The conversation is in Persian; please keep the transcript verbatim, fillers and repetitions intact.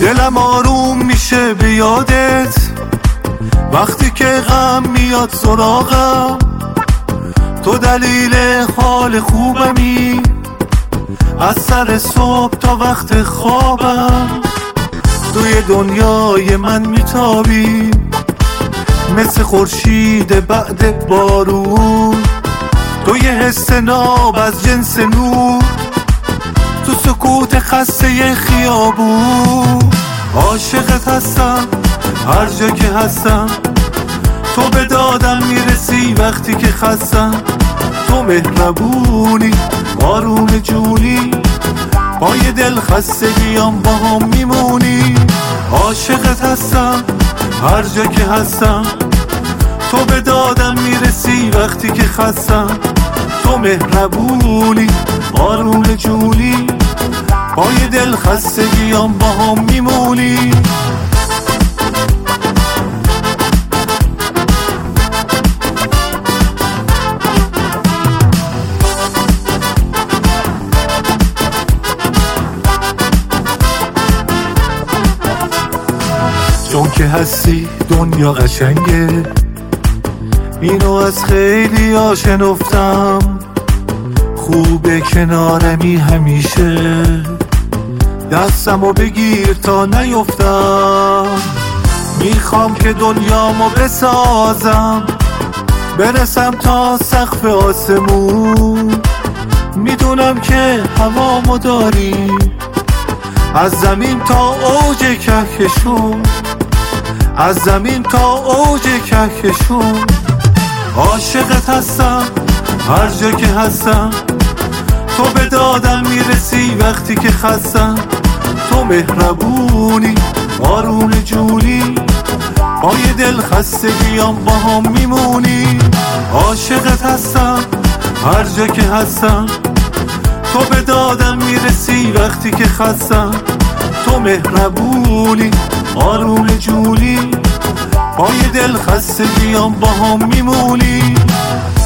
دلم آروم میشه به یادت، وقتی که غم میاد سراغم. تو دلیل حال خوبمی، از سر صبح تا وقت خوابم. توی دنیای من میتابی مثل خورشید بعد بارون. تو یه حس ناب از جنس نور، تو سکوت خسته خیابون. عاشقت هستم هر جا که هستم، تو به دادم میرسی وقتی که خستم. تو مهربونی آروم جونی، با یه دل خستگیام با هم میمونی. عاشقت هستم هر جا که هستم، تو به دادم میرسی وقتی که خستم. تو مهربونی آروم جونی، با یه دل خستگیام با هم میمونی. چون که هستی دنیا قشنگه، اینو از خیلی ها شنفتم. خوبه کنارمی همیشه، دستمو بگیر تا نیفتم. میخوام که دنیامو بسازم، برسم تا سقف آسمون. میدونم که هوامو داری، از زمین تا اوج کهکشون، از زمین تا اوج کهکشون. عاشقت هستم هر جا که هستم، تو به دادم میرسی وقتی که خستم. تو مهربونی آروم جونی، با یه دل خستگیام با هم میمونی. عاشقت هستم هر جا که هستم، تو به دادم میرسی وقتی که خستم. تو مهربونی آروم جونی، با یه دل خستگیام با هم میمونی.